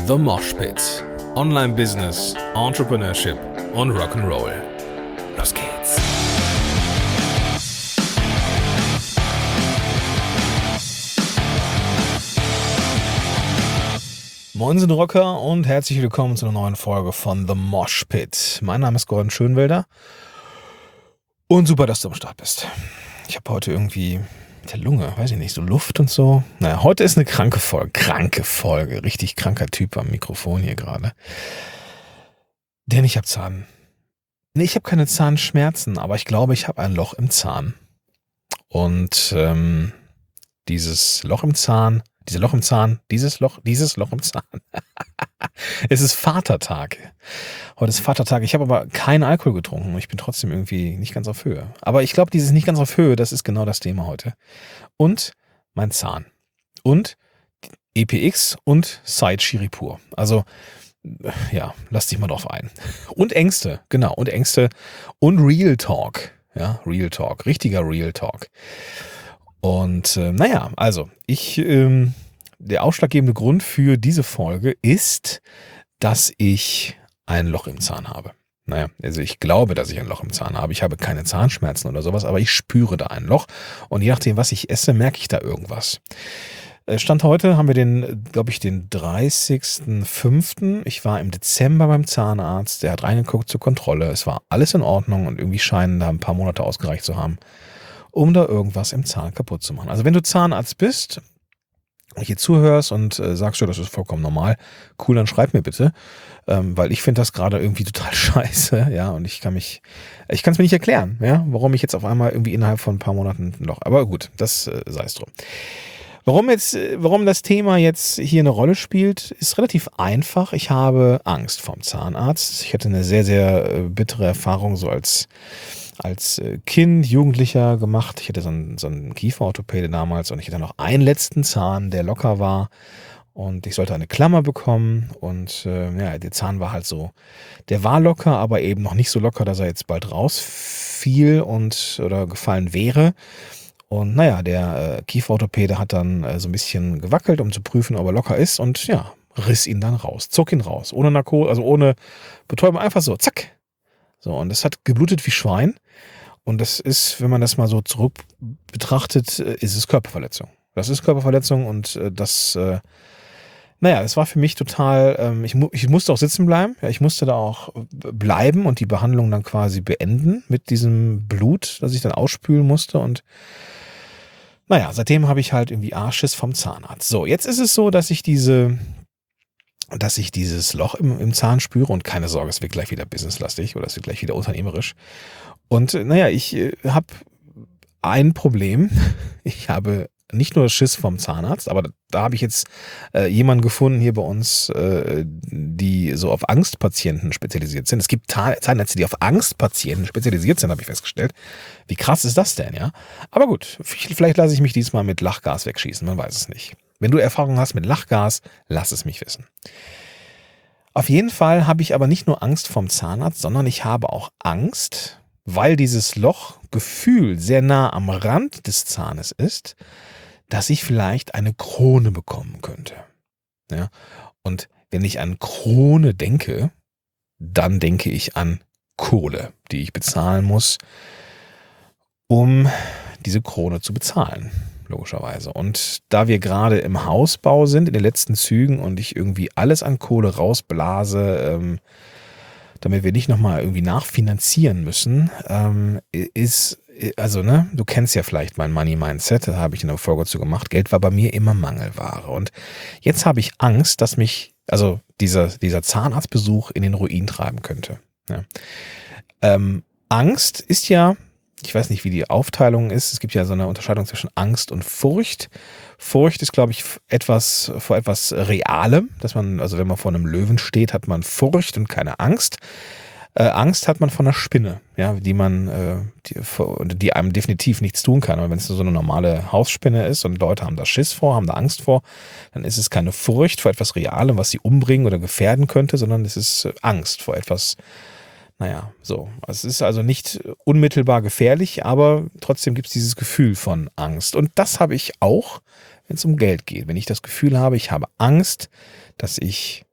The Mosh Pit. Online Business, Entrepreneurship und Rock'n'Roll. Los geht's. Moinsen Rocker und herzlich willkommen zu einer neuen Folge von The Mosh Pit. Mein Name ist Gordon Schönwelder und super, dass du am Start bist. Ich habe heute irgendwie mit der Lunge, weiß ich nicht, so Luft und so. Naja, heute ist eine kranke Folge. Richtig kranker Typ am Mikrofon hier gerade. Denn ich habe ich habe keine Zahnschmerzen, aber ich glaube, ich habe ein Loch im Zahn. Und dieses Loch im Zahn. Es ist Vatertag. Heute ist Vatertag. Ich habe aber keinen Alkohol getrunken und ich bin trotzdem irgendwie nicht ganz auf Höhe. Aber ich glaube, dieses nicht ganz auf Höhe, das ist genau das Thema heute. Und mein Zahn. Und EPX und Side Shiripur. Also, ja, lass dich mal drauf ein. Und Ängste, genau. Und Ängste und Real Talk. Ja, Real Talk. Richtiger Real Talk. Und also der ausschlaggebende Grund für diese Folge ist, dass ich ein Loch im Zahn habe. Also ich glaube, dass ich ein Loch im Zahn habe. Ich habe keine Zahnschmerzen oder sowas, aber ich spüre da ein Loch. Und je nachdem, was ich esse, merke ich da irgendwas. Stand heute haben wir den 30.05. Ich war im Dezember beim Zahnarzt. Der hat reingeguckt zur Kontrolle. Es war alles in Ordnung und irgendwie scheinen da ein paar Monate ausgereicht zu haben, um da irgendwas im Zahn kaputt zu machen. Also wenn du Zahnarzt bist und hier zuhörst und sagst, ja, das ist vollkommen normal, cool, dann schreib mir bitte, weil ich finde das gerade irgendwie total scheiße, ja, und ich kann es mir nicht erklären, ja, warum ich jetzt auf einmal irgendwie innerhalb von ein paar Monaten ein Loch, aber gut, das sei es drum. Warum das Thema jetzt hier eine Rolle spielt, ist relativ einfach. Ich habe Angst vorm Zahnarzt. Ich hatte eine sehr, sehr bittere Erfahrung so als Kind, Jugendlicher gemacht. Ich hatte so einen Kieferorthopäde damals und ich hatte noch einen letzten Zahn, der locker war und ich sollte eine Klammer bekommen und der Zahn war halt so, der war locker, aber eben noch nicht so locker, dass er jetzt bald rausfiel oder gefallen wäre. Und der Kieferorthopäde hat dann so ein bisschen gewackelt, um zu prüfen, ob er locker ist und ja, riss ihn dann raus, zog ihn raus, ohne Narkose, also ohne Betäubung, einfach so, zack. So, und das hat geblutet wie Schwein. Und das ist, wenn man das mal so zurück betrachtet, ist es Körperverletzung. Das ist Körperverletzung und es war für mich total, ich musste auch sitzen bleiben. Ja, ich musste da auch bleiben und die Behandlung dann quasi beenden mit diesem Blut, das ich dann ausspülen musste. Und seitdem habe ich halt irgendwie Schiss vom Zahnarzt. So, jetzt ist es so, dass ich dieses Loch im Zahn spüre und keine Sorge, es wird gleich wieder businesslastig oder es wird gleich wieder unternehmerisch. Und ich habe ein Problem. Ich habe nicht nur Schiss vom Zahnarzt, aber da habe ich jetzt jemanden gefunden hier bei uns, die so auf Angstpatienten spezialisiert sind. Es gibt Zahnärzte, die auf Angstpatienten spezialisiert sind, habe ich festgestellt. Wie krass ist das denn, ja? Aber gut, vielleicht lasse ich mich diesmal mit Lachgas wegschießen, man weiß es nicht. Wenn du Erfahrung hast mit Lachgas, lass es mich wissen. Auf jeden Fall habe ich aber nicht nur Angst vom Zahnarzt, sondern ich habe auch Angst, weil dieses Lochgefühl sehr nah am Rand des Zahnes ist, dass ich vielleicht eine Krone bekommen könnte. Ja? Und wenn ich an Krone denke, dann denke ich an Kohle, die ich bezahlen muss, um diese Krone zu bezahlen. Logischerweise. Und da wir gerade im Hausbau sind, in den letzten Zügen und ich irgendwie alles an Kohle rausblase, damit wir nicht nochmal irgendwie nachfinanzieren müssen, du kennst ja vielleicht mein Money-Mindset, da habe ich eine Folge zu gemacht, Geld war bei mir immer Mangelware. Und jetzt habe ich Angst, dass mich, dieser Zahnarztbesuch in den Ruin treiben könnte. Ja. Angst ist ja, ich weiß nicht, wie die Aufteilung ist. Es gibt ja so eine Unterscheidung zwischen Angst und Furcht. Furcht ist, glaube ich, vor etwas Realem, dass man, also wenn man vor einem Löwen steht, hat man Furcht und keine Angst. Angst hat man vor einer Spinne, ja, die einem definitiv nichts tun kann. Aber wenn es so eine normale Hausspinne ist und Leute haben da Schiss vor, haben da Angst vor, dann ist es keine Furcht vor etwas Realem, was sie umbringen oder gefährden könnte, sondern es ist Angst vor etwas. Also es ist also nicht unmittelbar gefährlich, aber trotzdem gibt es dieses Gefühl von Angst. Und das habe ich auch, wenn es um Geld geht. Wenn ich das Gefühl habe, ich habe Angst, dass ich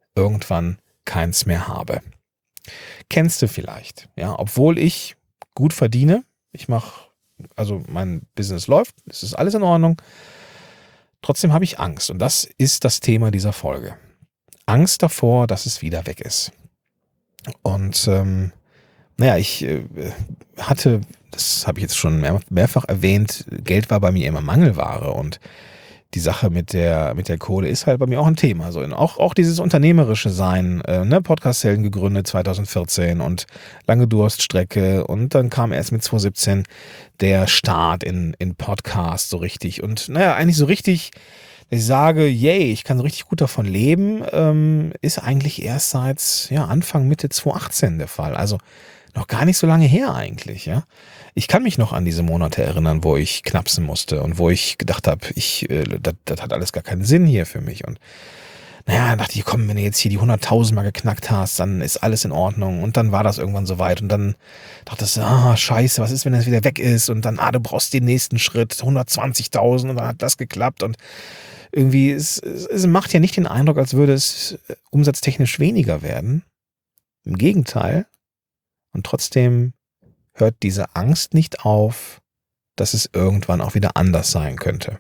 irgendwann keins mehr habe. Kennst du vielleicht, ja, obwohl ich gut verdiene, also mein Business läuft, es ist alles in Ordnung, trotzdem habe ich Angst und das ist das Thema dieser Folge. Angst davor, dass es wieder weg ist. Und ich hatte, das habe ich jetzt schon mehrfach erwähnt, Geld war bei mir immer Mangelware und die Sache mit der Kohle ist halt bei mir auch ein Thema. Also auch dieses unternehmerische Sein, Podcast-Helden gegründet 2014 und lange Durststrecke und dann kam erst mit 2017 der Start in Podcast so richtig und eigentlich so richtig, dass ich sage, yay, ich kann so richtig gut davon leben, ist eigentlich erst seit Anfang, Mitte 2018 der Fall. Also noch gar nicht so lange her eigentlich, ja. Ich kann mich noch an diese Monate erinnern, wo ich knapsen musste und wo ich gedacht habe, das hat alles gar keinen Sinn hier für mich. Und dachte ich, komm, wenn du jetzt hier die 100.000 mal geknackt hast, dann ist alles in Ordnung. Und dann war das irgendwann soweit. Und dann dachte ich, scheiße, was ist, wenn das wieder weg ist? Und dann, du brauchst den nächsten Schritt, 120.000 und dann hat das geklappt. Und irgendwie, es macht ja nicht den Eindruck, als würde es umsatztechnisch weniger werden. Im Gegenteil. Und trotzdem hört diese Angst nicht auf, dass es irgendwann auch wieder anders sein könnte.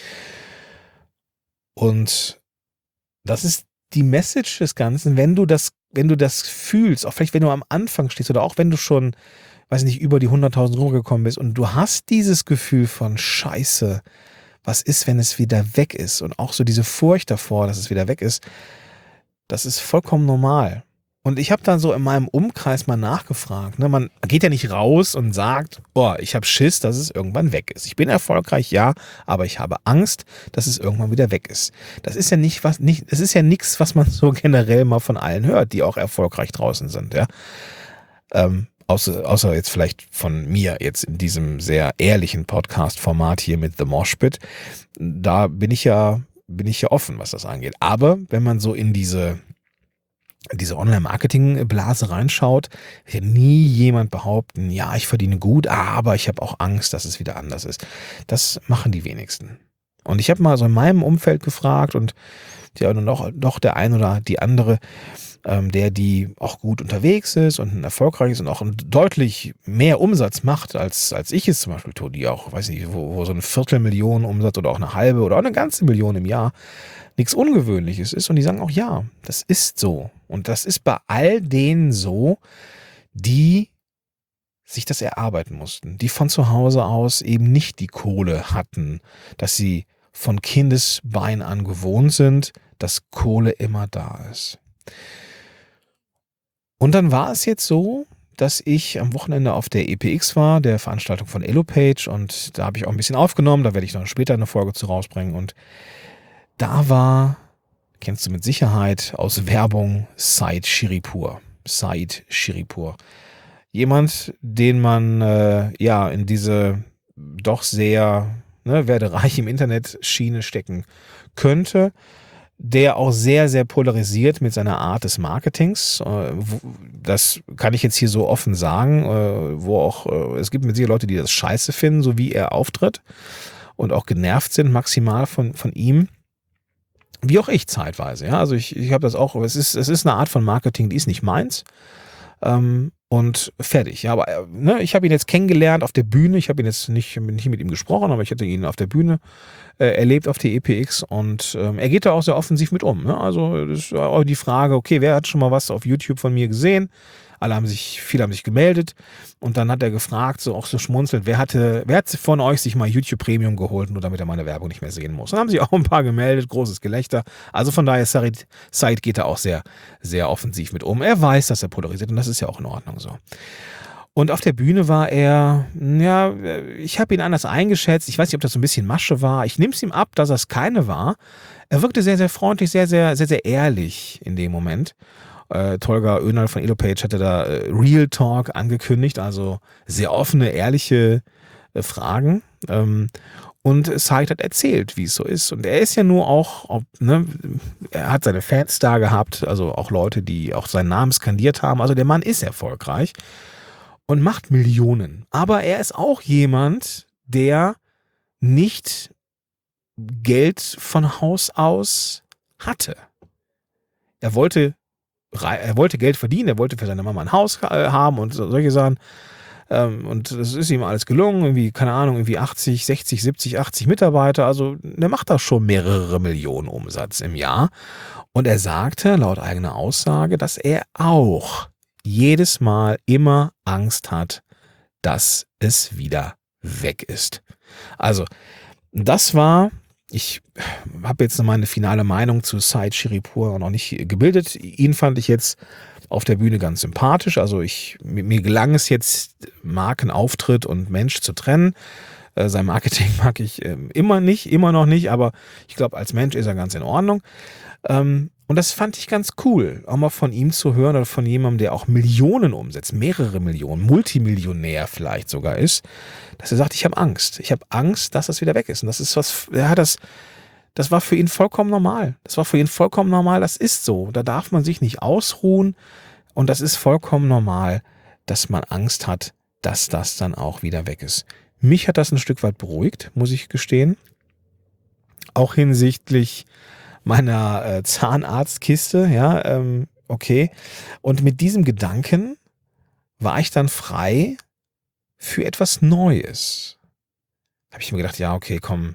Und das ist die Message des Ganzen, wenn du das fühlst, auch vielleicht wenn du am Anfang stehst oder auch wenn du schon, weiß nicht, über die 100.000 rumgekommen bist und du hast dieses Gefühl von Scheiße, was ist, wenn es wieder weg ist und auch so diese Furcht davor, dass es wieder weg ist, das ist vollkommen normal. Und ich habe dann so in meinem Umkreis mal nachgefragt. Ne? Man geht ja nicht raus und sagt, ich habe Schiss, dass es irgendwann weg ist. Ich bin erfolgreich, ja, aber ich habe Angst, dass es irgendwann wieder weg ist. Das ist ja es ist ja nichts, was man so generell mal von allen hört, die auch erfolgreich draußen sind, ja. Außer jetzt vielleicht von mir jetzt in diesem sehr ehrlichen Podcast-Format hier mit The Mosh Pit. Da bin ich ja offen, was das angeht. Aber wenn man so in diese Online-Marketing-Blase reinschaut, wird ja nie jemand behaupten, ja, ich verdiene gut, aber ich habe auch Angst, dass es wieder anders ist. Das machen die wenigsten. Und ich habe mal so in meinem Umfeld gefragt und doch der ein oder die andere, die auch gut unterwegs ist und erfolgreich ist und auch deutlich mehr Umsatz macht, als ich es zum Beispiel tue, die auch, weiß nicht, wo so 250.000 Umsatz oder auch eine halbe oder auch eine ganze Million im Jahr nichts Ungewöhnliches ist. Und die sagen auch, ja, das ist so. Und das ist bei all denen so, die sich das erarbeiten mussten, die von zu Hause aus eben nicht die Kohle hatten, dass sie von Kindesbein an gewohnt sind, dass Kohle immer da ist. Und dann war es jetzt so, dass ich am Wochenende auf der EPX war, der Veranstaltung von Elopage, und da habe ich auch ein bisschen aufgenommen, da werde ich noch später eine Folge zu rausbringen. Und da war, kennst du mit Sicherheit aus Werbung, Said Shiripur. Jemand, den man in diese doch sehr werde reich im Internet Schiene stecken könnte, der auch sehr, sehr polarisiert mit seiner Art des Marketings. Das kann ich jetzt hier so offen sagen, wo auch, es gibt mit Sicherheit Leute, die das scheiße finden, so wie er auftritt und auch genervt sind maximal von ihm. Wie auch ich zeitweise, ja. Also ich habe das auch, es ist eine Art von Marketing, die ist nicht meins. Und fertig. Ja, aber ich habe ihn jetzt kennengelernt auf der Bühne. Ich habe ihn jetzt nicht mit ihm gesprochen, aber ich hatte ihn auf der Bühne erlebt auf der EPX und er geht da auch sehr offensiv mit um. Ne? Also das ist auch die Frage, okay, wer hat schon mal was auf YouTube von mir gesehen? Viele haben sich gemeldet und dann hat er gefragt, so auch so schmunzelnd, wer hat von euch sich mal YouTube Premium geholt, nur damit er meine Werbung nicht mehr sehen muss. Dann haben sich auch ein paar gemeldet, großes Gelächter. Also von daher, Said geht da auch sehr, sehr offensiv mit um. Er weiß, dass er polarisiert und das ist ja auch in Ordnung so. Und auf der Bühne war er, ich habe ihn anders eingeschätzt. Ich weiß nicht, ob das so ein bisschen Masche war. Ich nehme es ihm ab, dass das keine war. Er wirkte sehr, sehr freundlich, sehr, sehr, sehr, sehr ehrlich in dem Moment. Tolga Önal von Elopage hatte da Real Talk angekündigt, also sehr offene, ehrliche Fragen. Und Said hat erzählt, wie es so ist. Und er ist ja nur auch, er hat seine Fans da gehabt, also auch Leute, die auch seinen Namen skandiert haben. Also der Mann ist erfolgreich und macht Millionen. Aber er ist auch jemand, der nicht Geld von Haus aus hatte. er wollte Geld verdienen, er wollte für seine Mama ein Haus haben und solche Sachen. Und das ist ihm alles gelungen, irgendwie, keine Ahnung, irgendwie 80, 60, 70, 80 Mitarbeiter. Also der macht da schon mehrere Millionen Umsatz im Jahr. Und er sagte, laut eigener Aussage, dass er auch jedes Mal immer Angst hat, dass es wieder weg ist. Also, das war, ich habe jetzt noch meine finale Meinung zu Syed Shiripur noch nicht gebildet. Ihn fand ich jetzt auf der Bühne ganz sympathisch. Also mir gelang es jetzt, Markenauftritt und Mensch zu trennen. Sein Marketing mag ich immer noch nicht, aber ich glaube, als Mensch ist er ganz in Ordnung. Und das fand ich ganz cool, auch mal von ihm zu hören oder von jemandem, der auch Millionen umsetzt, mehrere Millionen, Multimillionär vielleicht sogar ist, dass er sagt, ich habe Angst. Ich habe Angst, dass das wieder weg ist. Und das ist was, das war für ihn vollkommen normal. Das war für ihn vollkommen normal, das ist so. Da darf man sich nicht ausruhen und das ist vollkommen normal, dass man Angst hat, dass das dann auch wieder weg ist. Mich hat das ein Stück weit beruhigt, muss ich gestehen. Auch hinsichtlich meiner Zahnarztkiste, ja, okay. Und mit diesem Gedanken war ich dann frei für etwas Neues. Da habe ich mir gedacht, ja, okay, komm,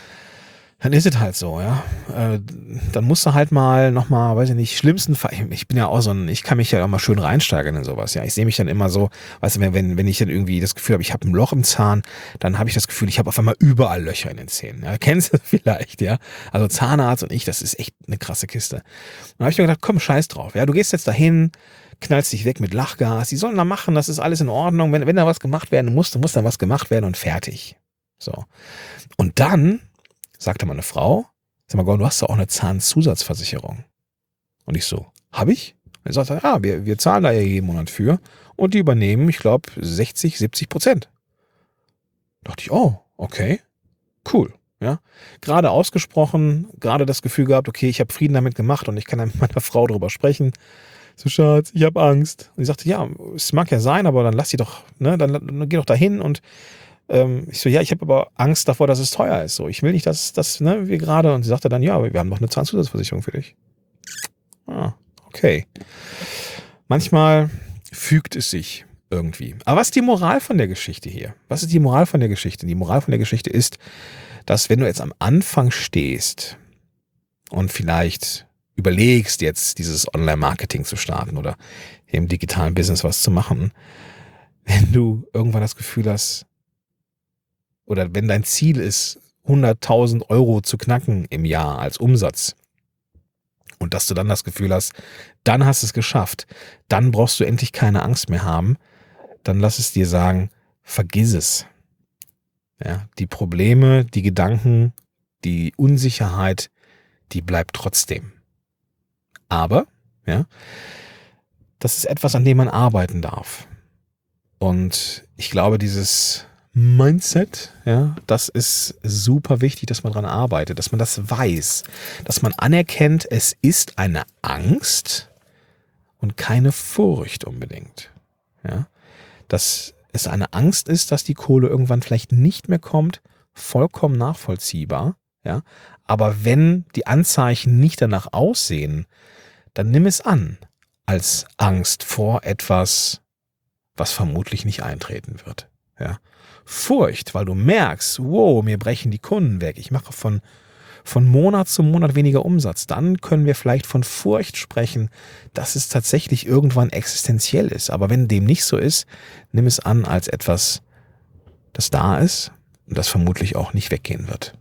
dann ist es halt so, ja. Dann musst du halt mal nochmal, weiß ich nicht, schlimmsten Fall, ich bin ja auch so ein, ich kann mich ja auch mal schön reinsteigern in sowas, ja. Ich sehe mich dann immer so, weißt du, wenn ich dann irgendwie das Gefühl habe, ich habe ein Loch im Zahn, dann habe ich das Gefühl, ich habe auf einmal überall Löcher in den Zähnen. Ja. Kennst du das vielleicht, ja? Also Zahnarzt und ich, das ist echt eine krasse Kiste. Und da habe ich mir gedacht, komm, scheiß drauf, ja. Du gehst jetzt dahin, knallst dich weg mit Lachgas, die sollen da machen, das ist alles in Ordnung. Wenn da was gemacht werden muss, dann muss da was gemacht werden und fertig. So. Und dann sagte meine Frau, sag mal, Gordon, du hast doch auch eine Zahnzusatzversicherung. Und ich so, habe ich? Und er sagte, ja, wir zahlen da ja jeden Monat für und die übernehmen, ich glaube, 60-70%. Dachte ich, oh, okay, cool. Ja, gerade ausgesprochen, gerade das Gefühl gehabt, okay, ich habe Frieden damit gemacht und ich kann dann mit meiner Frau darüber sprechen. So, Schatz, ich habe Angst. Und sie sagte, ja, es mag ja sein, aber dann lass sie doch, ne, dann geh doch dahin und ich so, ja, ich habe aber Angst davor, dass es teuer ist. So, ich will nicht, dass das, ne, wir gerade. Und sie sagte dann, ja, aber wir haben noch eine Zahnzusatzversicherung für dich. Ah, okay. Manchmal fügt es sich irgendwie. Aber was ist die Moral von der Geschichte hier? Was ist die Moral von der Geschichte? Die Moral von der Geschichte ist, dass wenn du jetzt am Anfang stehst und vielleicht überlegst, jetzt dieses Online-Marketing zu starten oder im digitalen Business was zu machen, wenn du irgendwann das Gefühl hast, oder wenn dein Ziel ist, 100.000 Euro zu knacken im Jahr als Umsatz und dass du dann das Gefühl hast, dann hast du es geschafft, dann brauchst du endlich keine Angst mehr haben, dann lass es dir sagen, vergiss es. Ja, die Probleme, die Gedanken, die Unsicherheit, die bleibt trotzdem. Aber, ja, das ist etwas, an dem man arbeiten darf. Und ich glaube, dieses Mindset, ja, das ist super wichtig, dass man dran arbeitet, dass man das weiß, dass man anerkennt, es ist eine Angst und keine Furcht unbedingt. Ja, dass es eine Angst ist, dass die Kohle irgendwann vielleicht nicht mehr kommt, vollkommen nachvollziehbar. Ja, aber wenn die Anzeichen nicht danach aussehen, dann nimm es an als Angst vor etwas, was vermutlich nicht eintreten wird. Ja. Furcht, weil du merkst, wow, mir brechen die Kunden weg. Ich mache von Monat zu Monat weniger Umsatz. Dann können wir vielleicht von Furcht sprechen, dass es tatsächlich irgendwann existenziell ist. Aber wenn dem nicht so ist, nimm es an als etwas, das da ist und das vermutlich auch nicht weggehen wird.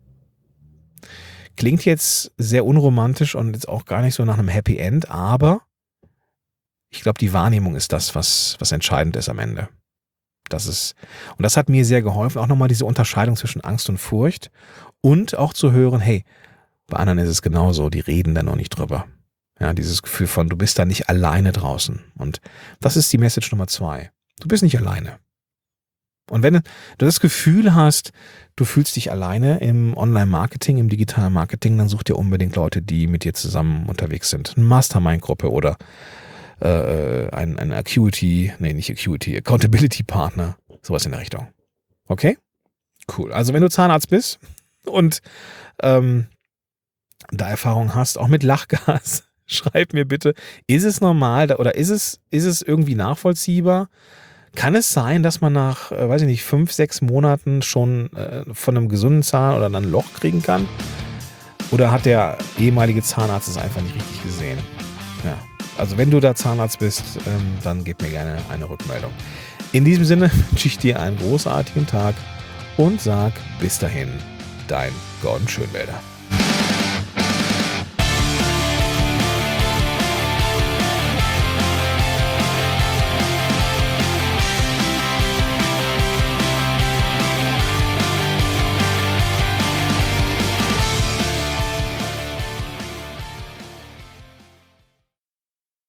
Klingt jetzt sehr unromantisch und jetzt auch gar nicht so nach einem Happy End, aber ich glaube, die Wahrnehmung ist das, was entscheidend ist am Ende. Und das hat mir sehr geholfen, auch nochmal diese Unterscheidung zwischen Angst und Furcht und auch zu hören, hey, bei anderen ist es genauso, die reden da noch nicht drüber. Ja, dieses Gefühl von, du bist da nicht alleine draußen. Und das ist die Message Nummer 2. Du bist nicht alleine. Und wenn du das Gefühl hast, du fühlst dich alleine im Online-Marketing, im digitalen Marketing, dann such dir unbedingt Leute, die mit dir zusammen unterwegs sind. Eine Mastermind-Gruppe oder ein Accountability-Partner, sowas in der Richtung. Okay? Cool. Also wenn du Zahnarzt bist und da Erfahrung hast, auch mit Lachgas, Schreib mir bitte, ist es normal oder ist es irgendwie nachvollziehbar? Kann es sein, dass man nach, weiß ich nicht, 5, 6 Monaten schon von einem gesunden Zahn oder dann ein Loch kriegen kann? Oder hat der ehemalige Zahnarzt es einfach nicht richtig gesehen? Ja, also wenn du da Zahnarzt bist, dann gib mir gerne eine Rückmeldung. In diesem Sinne wünsche ich dir einen großartigen Tag und sag bis dahin, dein Gordon Schönwälder.